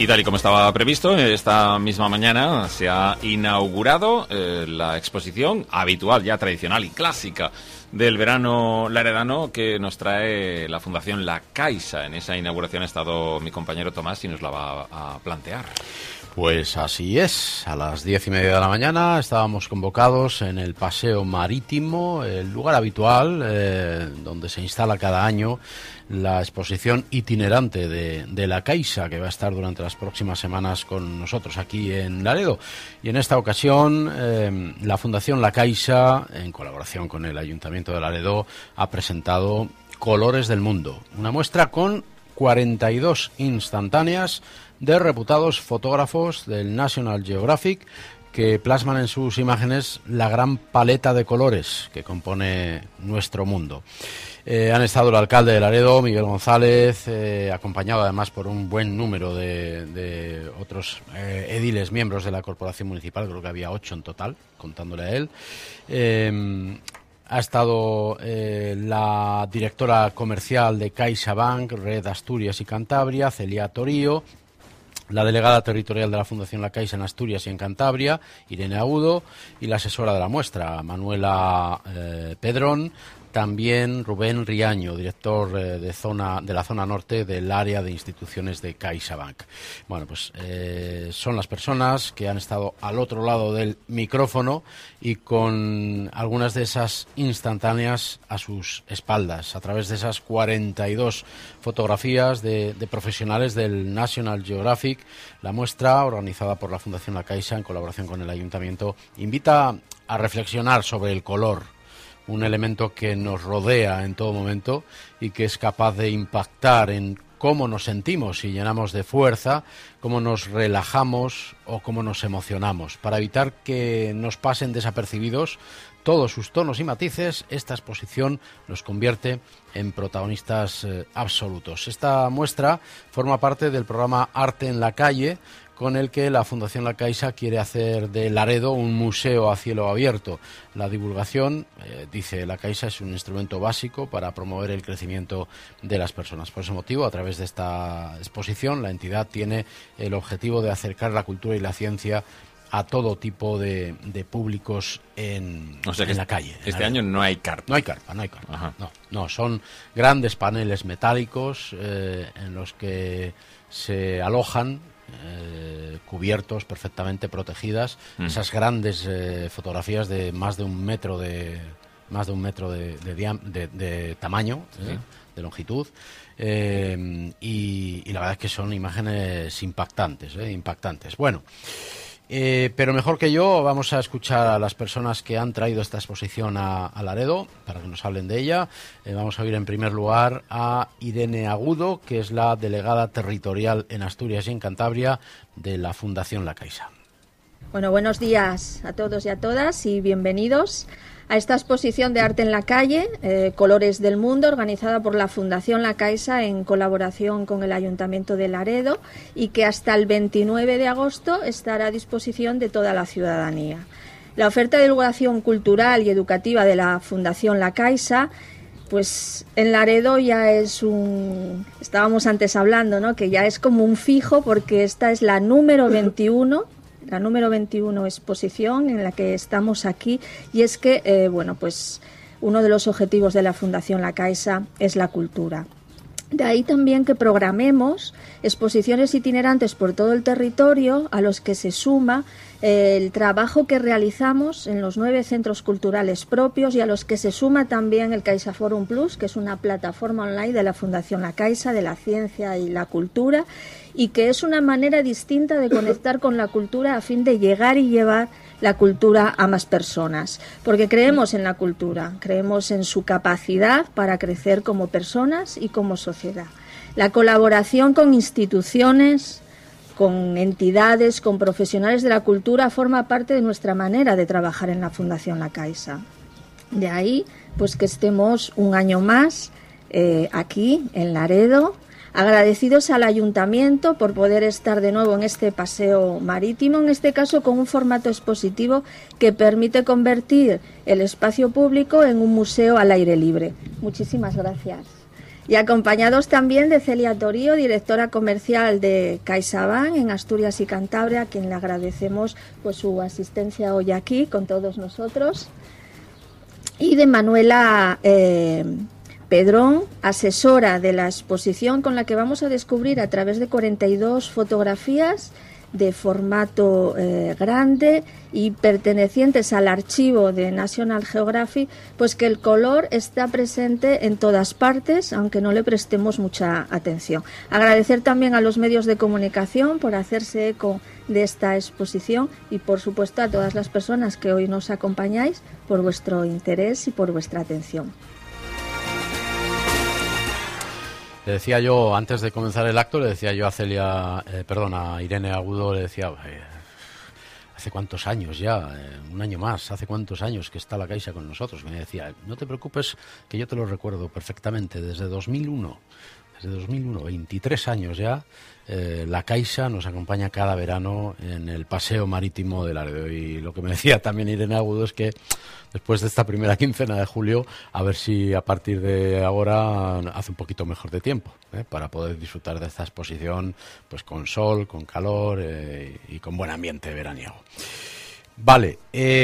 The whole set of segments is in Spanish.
Y tal y como estaba previsto, esta misma mañana se ha inaugurado la exposición habitual, ya tradicional y clásica del verano laredano que nos trae la Fundación La Caixa. En esa inauguración ha estado mi compañero Tomás y nos la va a plantear. Pues así es, a las 10:30 de la mañana estábamos convocados en el Paseo Marítimo, el lugar habitual donde se instala cada año la exposición itinerante de La Caixa, que va a estar durante las próximas semanas con nosotros aquí en Laredo. Y en esta ocasión la Fundación La Caixa, en colaboración con el Ayuntamiento de Laredo, ha presentado Colores del Mundo, una muestra con 42 instantáneas de reputados fotógrafos del National Geographic que plasman en sus imágenes la gran paleta de colores que compone nuestro mundo. Han estado el alcalde de Laredo, Miguel González, acompañado además por un buen número de otros ediles, miembros de la corporación municipal, creo que había 8 en total, contándole a él. Ha estado la directora comercial de CaixaBank, Red Asturias y Cantabria, Celia Torío, la delegada territorial de la Fundación La Caixa en Asturias y en Cantabria, Irene Agudo, y la asesora de la muestra, Manuela Pedrón, también Rubén Riaño, director de la zona norte del área de instituciones de CaixaBank. Bueno, pues son las personas que han estado al otro lado del micrófono y con algunas de esas instantáneas a sus espaldas, a través de esas 42 fotografías de profesionales del National Geographic. La muestra, organizada por la Fundación La Caixa en colaboración con el Ayuntamiento, invita a reflexionar sobre el color, un elemento que nos rodea en todo momento y que es capaz de impactar en cómo nos sentimos y llenamos de fuerza, cómo nos relajamos o cómo nos emocionamos. Para evitar que nos pasen desapercibidos todos sus tonos y matices, esta exposición nos convierte en protagonistas absolutos. Esta muestra forma parte del programa Arte en la Calle, con el que la Fundación La Caixa quiere hacer de Laredo un museo a cielo abierto. La divulgación, dice La Caixa, es un instrumento básico para promover el crecimiento de las personas. Por ese motivo, a través de esta exposición, la entidad tiene el objetivo de acercar la cultura y la ciencia a todo tipo de públicos en la calle. Este año no hay carpa. No hay carpa. No, son grandes paneles metálicos en los que se alojan cubiertos, perfectamente protegidas, esas grandes fotografías de más de un metro de tamaño, de longitud, y la verdad es que son imágenes impactantes. Bueno, pero mejor que yo vamos a escuchar a las personas que han traído esta exposición a Laredo para que nos hablen de ella. Vamos a oír en primer lugar a Irene Agudo, que es la delegada territorial en Asturias y en Cantabria de la Fundación La Caixa. Bueno, buenos días a todos y a todas y bienvenidos a esta exposición de arte en la calle, Colores del Mundo, organizada por la Fundación La Caixa en colaboración con el Ayuntamiento de Laredo y que hasta el 29 de agosto estará a disposición de toda la ciudadanía. La oferta de divulgación cultural y educativa de la Fundación La Caixa, pues en Laredo ya es estábamos antes hablando, ¿no?, que ya es como un fijo, porque esta es la número 21. La número 21 exposición en la que estamos aquí, y es que, pues uno de los objetivos de la Fundación La Caixa es la cultura. De ahí también que programemos exposiciones itinerantes por todo el territorio, a los que se suma el trabajo que realizamos en los 9 centros culturales propios y a los que se suma también el Caixa Forum Plus, que es una plataforma online de la Fundación La Caixa de la ciencia y la cultura, y que es una manera distinta de conectar con la cultura a fin de llegar y llevar la cultura a más personas, porque creemos en la cultura, creemos en su capacidad para crecer como personas y como sociedad. La colaboración con instituciones, con entidades, con profesionales de la cultura forma parte de nuestra manera de trabajar en la Fundación La Caixa. De ahí, pues que estemos un año más aquí en Laredo, agradecidos al Ayuntamiento por poder estar de nuevo en este paseo marítimo, en este caso con un formato expositivo que permite convertir el espacio público en un museo al aire libre. Muchísimas gracias. Y acompañados también de Celia Torío, directora comercial de CaixaBank en Asturias y Cantabria, a quien le agradecemos pues su asistencia hoy aquí con todos nosotros. Y de Manuela Pedrón, asesora de la exposición, con la que vamos a descubrir a través de 42 fotografías de formato grande y pertenecientes al archivo de National Geographic, pues que el color está presente en todas partes, aunque no le prestemos mucha atención. Agradecer también a los medios de comunicación por hacerse eco de esta exposición y, por supuesto, a todas las personas que hoy nos acompañáis por vuestro interés y por vuestra atención. Le decía yo, antes de comenzar el acto, le decía yo a Irene Agudo, le decía, hace cuántos años ya, un año más, hace cuántos años que está la Caixa con nosotros. Me decía, no te preocupes, que yo te lo recuerdo perfectamente, desde 2001, 23 años ya, la Caixa nos acompaña cada verano en el paseo marítimo de Laredo. Y lo que me decía también Irene Agudo es que después de esta primera quincena de julio, a ver si a partir de ahora hace un poquito mejor de tiempo, para poder disfrutar de esta exposición pues con sol, con calor y con buen ambiente veraniego. Vale,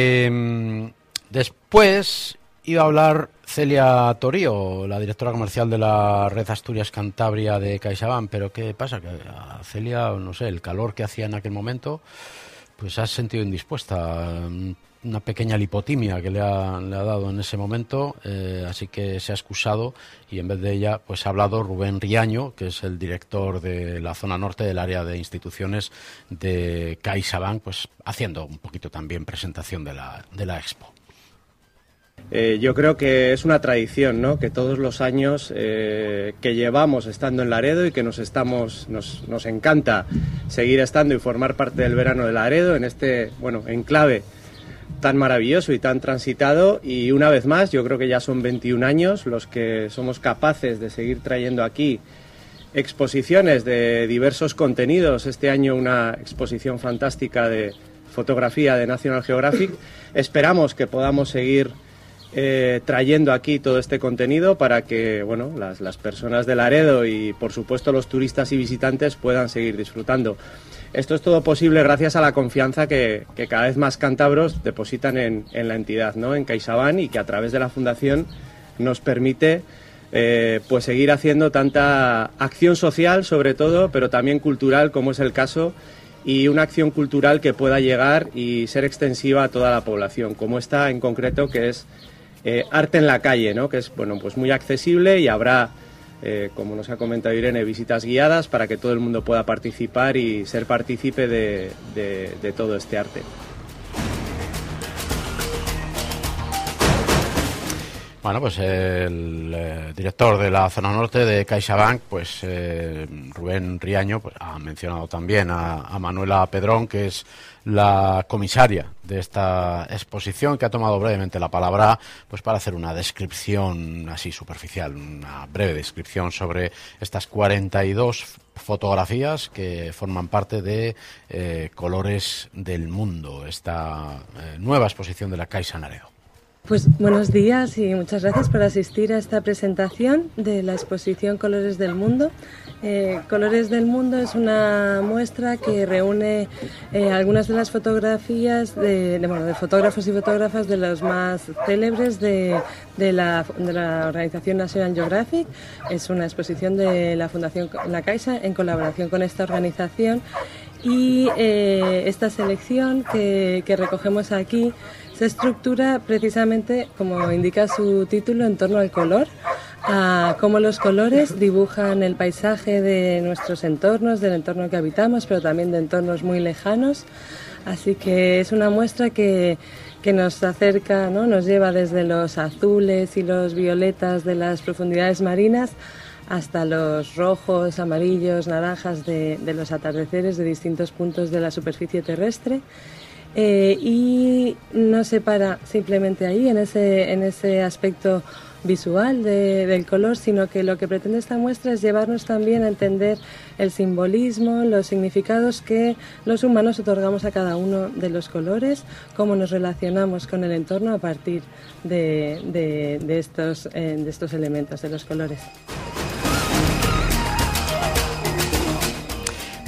después iba a hablar Celia Torío, la directora comercial de la red Asturias Cantabria de CaixaBank, pero ¿qué pasa? Que a Celia, no sé, el calor que hacía en aquel momento, pues se ha sentido indispuesta. Una pequeña lipotimia que le ha dado en ese momento, así que se ha excusado y en vez de ella pues ha hablado Rubén Riaño, que es el director de la zona norte del área de instituciones de CaixaBank, pues haciendo un poquito también presentación de la expo. Yo creo que es una tradición, ¿no?, que todos los años que llevamos estando en Laredo y que nos encanta seguir estando y formar parte del verano de Laredo en este, enclave tan maravilloso y tan transitado, y una vez más yo creo que ya son 21 años los que somos capaces de seguir trayendo aquí exposiciones de diversos contenidos. Este año una exposición fantástica de fotografía de National Geographic. Esperamos que podamos seguir trayendo aquí todo este contenido para que las personas de Laredo y por supuesto los turistas y visitantes puedan seguir disfrutando. Esto es todo posible gracias a la confianza que cada vez más cántabros depositan en la entidad, ¿no?, en CaixaBank, y que a través de la fundación nos permite pues seguir haciendo tanta acción social sobre todo, pero también cultural, como es el caso, y una acción cultural que pueda llegar y ser extensiva a toda la población, como esta en concreto, que es Arte en la Calle, ¿no?, que es pues muy accesible, y habrá, como nos ha comentado Irene, visitas guiadas para que todo el mundo pueda participar y ser partícipe de todo este arte. Bueno, pues el director de la zona norte de CaixaBank, pues Rubén Riaño, pues ha mencionado también a Manuela Pedrón, que es la comisaria de esta exposición, que ha tomado brevemente la palabra pues para hacer una descripción así superficial, una breve descripción sobre estas 42 fotografías que forman parte de Colores del Mundo, esta nueva exposición de la Caixa en Laredo. Pues buenos días y muchas gracias por asistir a esta presentación de la exposición Colores del Mundo. Colores del Mundo es una muestra que reúne algunas de las fotografías de fotógrafos y fotógrafas de los más célebres de la organización National Geographic. Es una exposición de la Fundación La Caixa en colaboración con esta organización, y esta selección que recogemos aquí se estructura precisamente, como indica su título, en torno al color, a cómo los colores dibujan el paisaje de nuestros entornos, del entorno que habitamos, pero también de entornos muy lejanos. Así que es una muestra que nos acerca, ¿no?, nos lleva desde los azules y los violetas de las profundidades marinas hasta los rojos, amarillos, naranjas de los atardeceres de distintos puntos de la superficie terrestre. Y no se para simplemente ahí, en ese aspecto visual del color, sino que lo que pretende esta muestra es llevarnos también a entender el simbolismo, los significados que los humanos otorgamos a cada uno de los colores, cómo nos relacionamos con el entorno a partir de estos elementos, de los colores.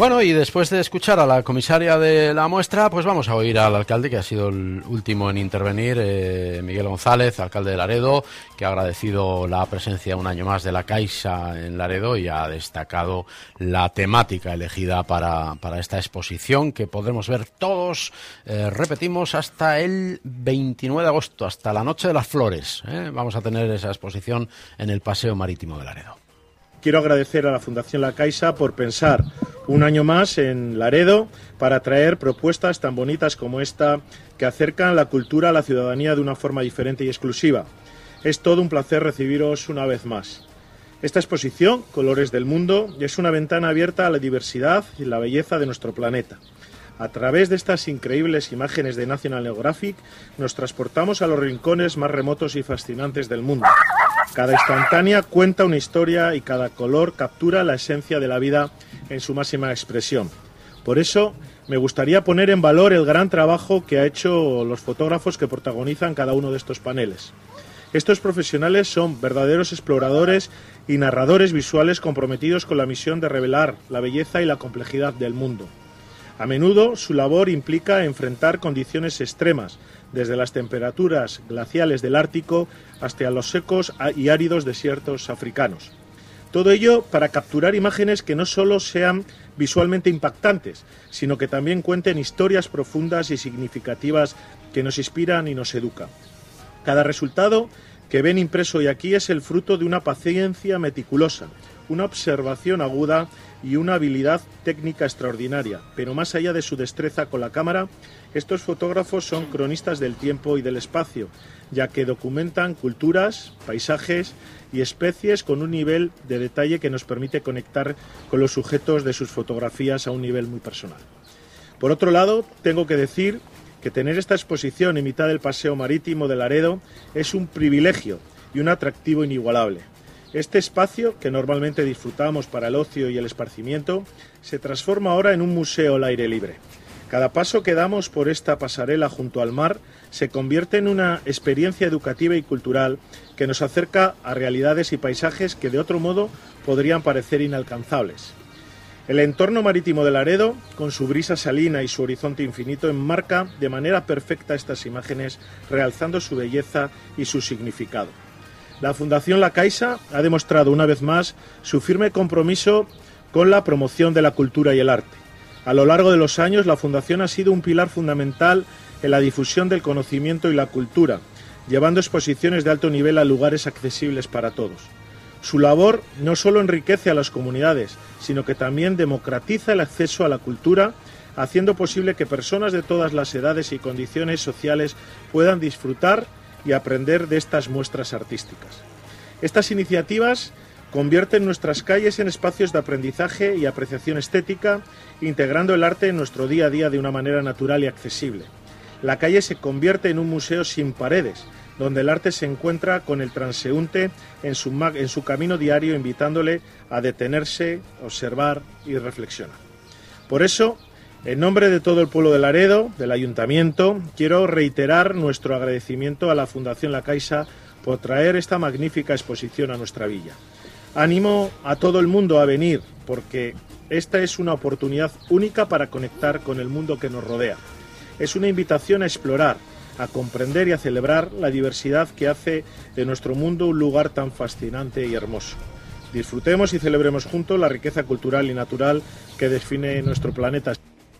Bueno, y después de escuchar a la comisaria de la muestra, pues vamos a oír al alcalde, que ha sido el último en intervenir, Miguel González, alcalde de Laredo, que ha agradecido la presencia un año más de la Caixa en Laredo y ha destacado la temática elegida para esta exposición, que podremos ver todos, repetimos, hasta el 29 de agosto, hasta la Noche de las Flores. Vamos a tener esa exposición en el Paseo Marítimo de Laredo. Quiero agradecer a la Fundación La Caixa por pensar un año más en Laredo para traer propuestas tan bonitas como esta que acercan la cultura a la ciudadanía de una forma diferente y exclusiva. Es todo un placer recibiros una vez más. Esta exposición, Colores del Mundo, es una ventana abierta a la diversidad y la belleza de nuestro planeta. A través de estas increíbles imágenes de National Geographic nos transportamos a los rincones más remotos y fascinantes del mundo. Cada instantánea cuenta una historia y cada color captura la esencia de la vida en su máxima expresión. Por eso me gustaría poner en valor el gran trabajo que han hecho los fotógrafos que protagonizan cada uno de estos paneles. Estos profesionales son verdaderos exploradores y narradores visuales comprometidos con la misión de revelar la belleza y la complejidad del mundo. A menudo su labor implica enfrentar condiciones extremas, desde las temperaturas glaciales del Ártico hasta los secos y áridos desiertos africanos. Todo ello para capturar imágenes que no solo sean visualmente impactantes, sino que también cuenten historias profundas y significativas que nos inspiran y nos educan. Cada resultado que ven impreso hoy aquí es el fruto de una paciencia meticulosa, una observación aguda y una habilidad técnica extraordinaria, pero más allá de su destreza con la cámara, estos fotógrafos son cronistas del tiempo y del espacio, ya que documentan culturas, paisajes y especies con un nivel de detalle que nos permite conectar con los sujetos de sus fotografías a un nivel muy personal. Por otro lado, tengo que decir que tener esta exposición en mitad del Paseo Marítimo de Laredo es un privilegio y un atractivo inigualable. Este espacio, que normalmente disfrutamos para el ocio y el esparcimiento, se transforma ahora en un museo al aire libre. Cada paso que damos por esta pasarela junto al mar se convierte en una experiencia educativa y cultural que nos acerca a realidades y paisajes que de otro modo podrían parecer inalcanzables. El entorno marítimo de Laredo, con su brisa salina y su horizonte infinito, enmarca de manera perfecta estas imágenes, realzando su belleza y su significado. La Fundación La Caixa ha demostrado una vez más su firme compromiso con la promoción de la cultura y el arte. A lo largo de los años, la Fundación ha sido un pilar fundamental en la difusión del conocimiento y la cultura, llevando exposiciones de alto nivel a lugares accesibles para todos. Su labor no solo enriquece a las comunidades, sino que también democratiza el acceso a la cultura, haciendo posible que personas de todas las edades y condiciones sociales puedan disfrutar y aprender de estas muestras artísticas. Estas iniciativas convierten nuestras calles en espacios de aprendizaje y apreciación estética, integrando el arte en nuestro día a día de una manera natural y accesible. La calle se convierte en un museo sin paredes, donde el arte se encuentra con el transeúnte en su camino diario, invitándole a detenerse, observar y reflexionar. Por eso, en nombre de todo el pueblo de Laredo, del Ayuntamiento, quiero reiterar nuestro agradecimiento a la Fundación La Caixa por traer esta magnífica exposición a nuestra villa. Animo a todo el mundo a venir, porque esta es una oportunidad única para conectar con el mundo que nos rodea. Es una invitación a explorar, a comprender y a celebrar la diversidad que hace de nuestro mundo un lugar tan fascinante y hermoso. Disfrutemos y celebremos juntos la riqueza cultural y natural que define nuestro planeta.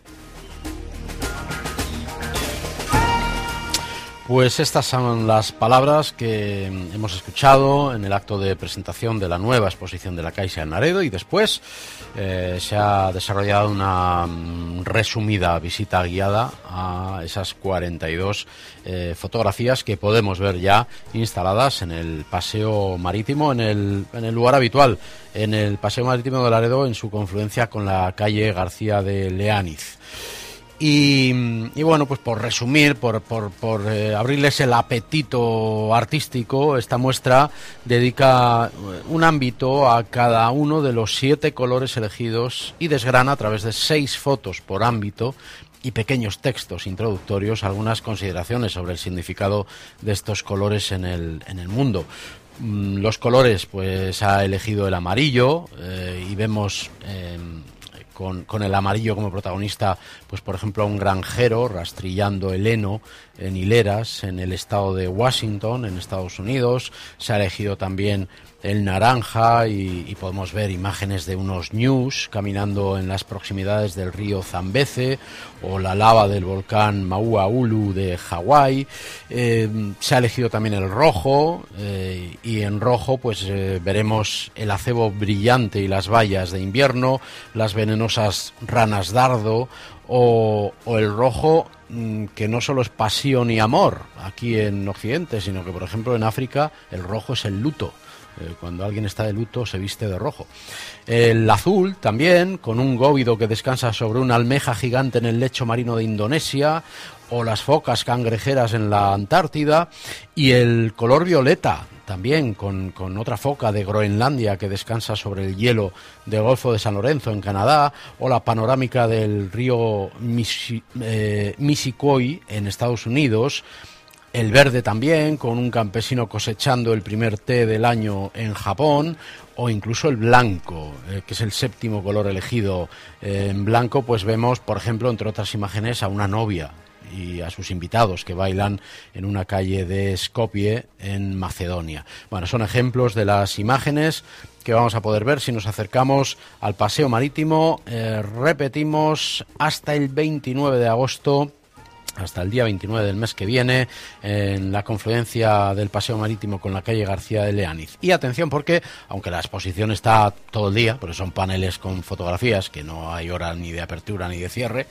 Pues estas son las palabras que hemos escuchado en el acto de presentación de la nueva exposición de La Caixa en Laredo, y después se ha desarrollado una resumida visita guiada a esas 42 fotografías que podemos ver ya instaladas en el Paseo Marítimo, en el lugar habitual, en el Paseo Marítimo de Laredo, en su confluencia con la calle García de Leániz. Y bueno, pues por resumir, por abrirles el apetito artístico, esta muestra dedica un ámbito a cada uno de los 7 colores elegidos y desgrana a través de 6 fotos por ámbito y pequeños textos introductorios algunas consideraciones sobre el significado de estos colores en el mundo. Los colores, pues ha elegido el amarillo y vemos con el amarillo como protagonista, pues por ejemplo, a un granjero rastrillando el heno en hileras en el estado de Washington, en Estados Unidos. Se ha elegido también el naranja y podemos ver imágenes de unos ñus caminando en las proximidades del río Zambeze o la lava del volcán Mauna Ulu de Hawái. Se ha elegido también el rojo y en rojo pues veremos el acebo brillante y las bayas de invierno, las venenosas ranas dardo o el rojo que no solo es pasión y amor aquí en Occidente, sino que por ejemplo en África el rojo es el luto. Cuando alguien está de luto se viste de rojo. El azul también, con un góvido que descansa sobre una almeja gigante en el lecho marino de Indonesia, o las focas cangrejeras en la Antártida, y el color violeta también, con otra foca de Groenlandia que descansa sobre el hielo del Golfo de San Lorenzo en Canadá, o la panorámica del río Missisquoi en Estados Unidos. El verde también, con un campesino cosechando el primer té del año en Japón, o incluso el blanco, que es el séptimo color elegido. En blanco pues vemos, por ejemplo, entre otras imágenes, a una novia y a sus invitados que bailan en una calle de Skopje, en Macedonia. Bueno, son ejemplos de las imágenes que vamos a poder ver si nos acercamos al paseo marítimo. Repetimos, hasta el 29 de agosto, hasta el día 29 del mes que viene, en la confluencia del paseo marítimo con la calle García de Leániz. Y atención porque, aunque la exposición está todo el día, porque son paneles con fotografías, que no hay hora ni de apertura ni de cierre,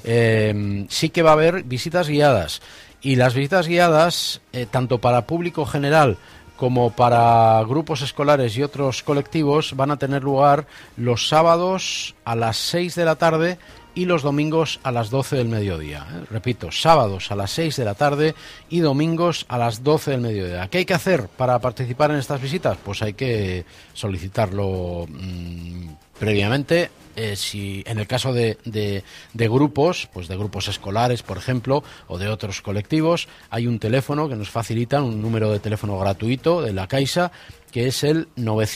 sí que va a haber visitas guiadas. Y las visitas guiadas, tanto para público general como para grupos escolares y otros colectivos, van a tener lugar los sábados a las 6 de la tarde y los domingos a las 12 del mediodía. Repito, sábados a las 6 de la tarde y domingos a las 12 del mediodía. ¿Qué hay que hacer para participar en estas visitas? Pues hay que solicitarlo previamente. Si en el caso de grupos, pues de grupos escolares, por ejemplo, o de otros colectivos, hay un teléfono que nos facilitan, un número de teléfono gratuito de la Caixa, que es el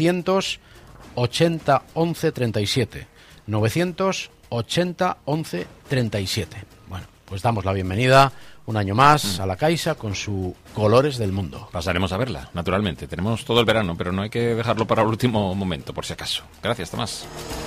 980 11 37. 980 11 37. Bueno, pues damos la bienvenida un año más a la Caixa con su Colores del Mundo. Pasaremos a verla, naturalmente. Tenemos todo el verano, pero no hay que dejarlo para el último momento, por si acaso. Gracias, Tomás.